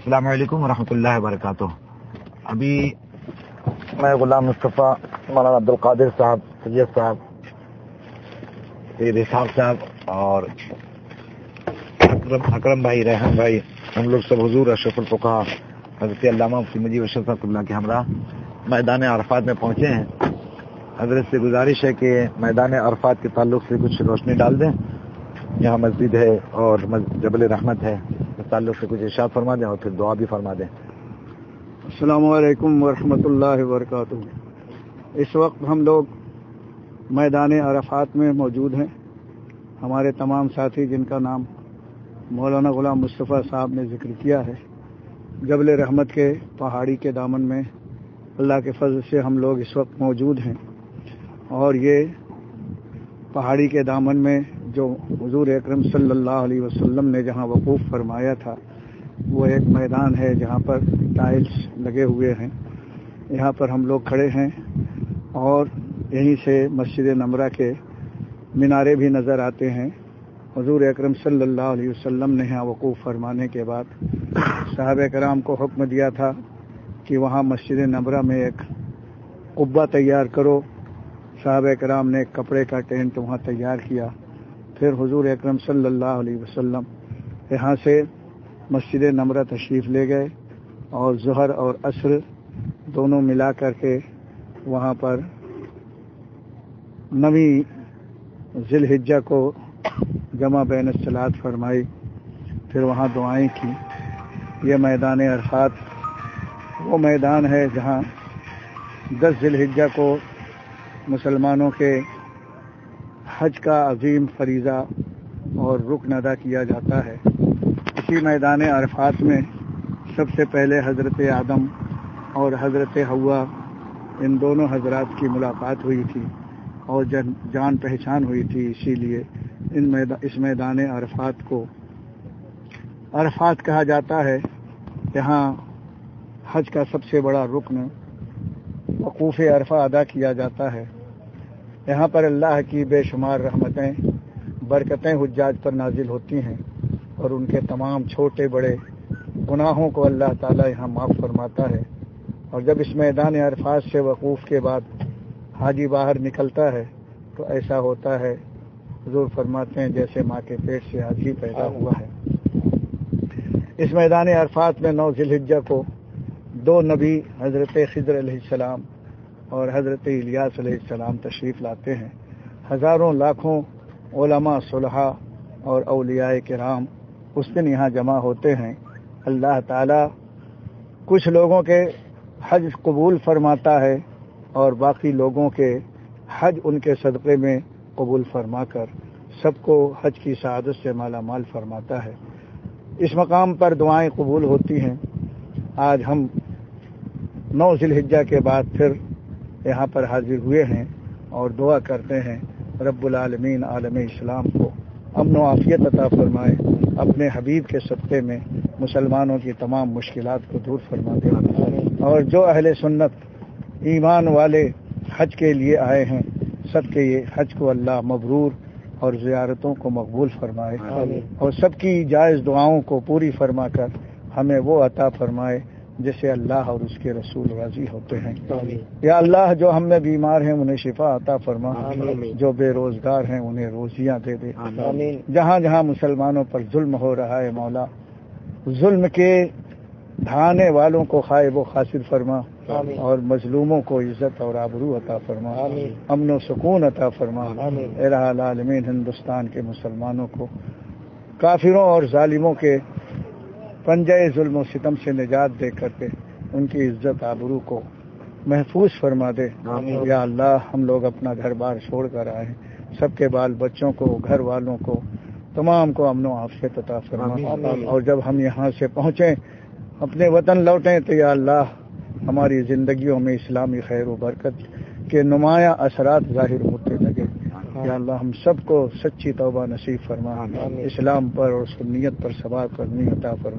السلام علیکم ورحمۃ اللہ وبرکاتہ۔ ابھی میں غلام مصطفیٰ، مولانا عبدالقادر صاحب، سید صاحب، اسحاق صاحب اور اکرم بھائی، ریحان بھائی، ہم لوگ سب حضور اشرف الفقہا حضرت علامہ مفتی مجید اشرف صاحب قبلہ کے ہمراہ میدان عرفات میں پہنچے ہیں۔ حضرت سے گزارش ہے کہ میدان عرفات کے تعلق سے کچھ روشنی ڈال دیں۔ یہاں مسجد ہے اور جبل رحمت ہے، اس تعلق سے کچھ ارشاد فرما دیں اور پھر دعا بھی فرما دیں۔ السلام علیکم ورحمۃ اللہ وبرکاتہ۔ اس وقت ہم لوگ میدان عرفات میں موجود ہیں۔ ہمارے تمام ساتھی جن کا نام مولانا غلام مصطفیٰ صاحب نے ذکر کیا ہے، جبل رحمت کے پہاڑی کے دامن میں اللہ کے فضل سے ہم لوگ اس وقت موجود ہیں، اور یہ پہاڑی کے دامن میں جو حضور اکرم صلی اللہ علیہ وسلم نے جہاں وقوف فرمایا تھا، وہ ایک میدان ہے جہاں پر ٹائلز لگے ہوئے ہیں۔ یہاں پر ہم لوگ کھڑے ہیں اور یہیں سے مسجد نمرہ کے مینارے بھی نظر آتے ہیں۔ حضور اکرم صلی اللہ علیہ وسلم نے یہاں وقوف فرمانے کے بعد صحابہ کرام کو حکم دیا تھا کہ وہاں مسجد نمرہ میں ایک قبہ تیار کرو۔ صحابہ کرام نے ایک کپڑے کا ٹینٹ وہاں تیار کیا۔ پھر حضور اکرم صلی اللہ علیہ وسلم یہاں سے مسجد نمرہ تشریف لے گئے اور ظہر اور عصر دونوں ملا کر کے وہاں پر 9 ذی الحجہ کو جمع بین الصلاۃ فرمائی، پھر وہاں دعائیں کی۔ یہ میدان عرفات وہ میدان ہے جہاں 10 ذی الحجہ کو مسلمانوں کے حج کا عظیم فریضہ اور رکن ادا کیا جاتا ہے۔ اسی میدان عرفات میں سب سے پہلے حضرت آدم اور حضرت حوا، ان دونوں حضرات کی ملاقات ہوئی تھی اور جان پہچان ہوئی تھی۔ اسی لیے اس میدان عرفات کو عرفات کہا جاتا ہے۔ یہاں حج کا سب سے بڑا رکن وقوف عرفہ ادا کیا جاتا ہے۔ یہاں پر اللہ کی بے شمار رحمتیں، برکتیں حجاج پر نازل ہوتی ہیں اور ان کے تمام چھوٹے بڑے گناہوں کو اللہ تعالی یہاں معاف فرماتا ہے۔ اور جب اس میدان عرفات سے وقوف کے بعد حاجی باہر نکلتا ہے تو ایسا ہوتا ہے، حضور فرماتے ہیں، جیسے ماں کے پیٹ سے حاجی پیدا ہوا ہے۔ اس میدان عرفات میں 9 ذی الحجہ کو 2 نبی حضرت خضر علیہ السلام اور حضرت الیاس علیہ السلام تشریف لاتے ہیں۔ ہزاروں لاکھوں علماء، صلحاء اور اولیاء کرام اس دن یہاں جمع ہوتے ہیں۔ اللہ تعالی کچھ لوگوں کے حج قبول فرماتا ہے اور باقی لوگوں کے حج ان کے صدقے میں قبول فرما کر سب کو حج کی سعادت سے مالا مال فرماتا ہے۔ اس مقام پر دعائیں قبول ہوتی ہیں۔ آج ہم 9 ذی الحجہ کے بعد پھر یہاں پر حاضر ہوئے ہیں اور دعا کرتے ہیں رب العالمین عالم اسلام کو امن و عافیت عطا فرمائے، اپنے حبیب کے صدقے میں مسلمانوں کی تمام مشکلات کو دور فرما دے، اور جو اہل سنت ایمان والے حج کے لیے آئے ہیں سب کے یہ حج کو اللہ مبرور اور زیارتوں کو مقبول فرمائے، اور سب کی جائز دعاؤں کو پوری فرما کر ہمیں وہ عطا فرمائے جس سے اللہ اور اس کے رسول راضی ہوتے ہیں۔ یا اللہ، جو ہم میں بیمار ہیں انہیں شفا عطا فرما، جو بے روزگار ہیں انہیں روزیاں دے دے۔ جہاں جہاں مسلمانوں پر ظلم ہو رہا ہے مولا، ظلم کے ڈھانے والوں کو خائب و خاسر فرما، اور مظلوموں کو عزت اور آبرو عطا فرما، امن و سکون عطا فرما۔ الہ العالمین ہندوستان کے مسلمانوں کو کافروں اور ظالموں کے پنجے ظلم و ستم سے نجات دے کر کے ان کی عزت آبرو کو محفوظ فرما دے۔ یا اللہ، ہم لوگ اپنا گھر بار چھوڑ کر آئے ہیں، سب کے بال بچوں کو، گھر والوں کو، تمام کو امن و عافیت عطا فرما، اور جب ہم یہاں سے پہنچیں، اپنے وطن لوٹیں، تو یا اللہ ہماری زندگیوں میں اسلامی خیر و برکت کے نمایاں اثرات ظاہر ہوتے لگے۔ یا اللہ ہم سب کو سچی توبہ نصیب فرما، اسلام پر اور سنیت پر ثبات کرنی عطا فرما۔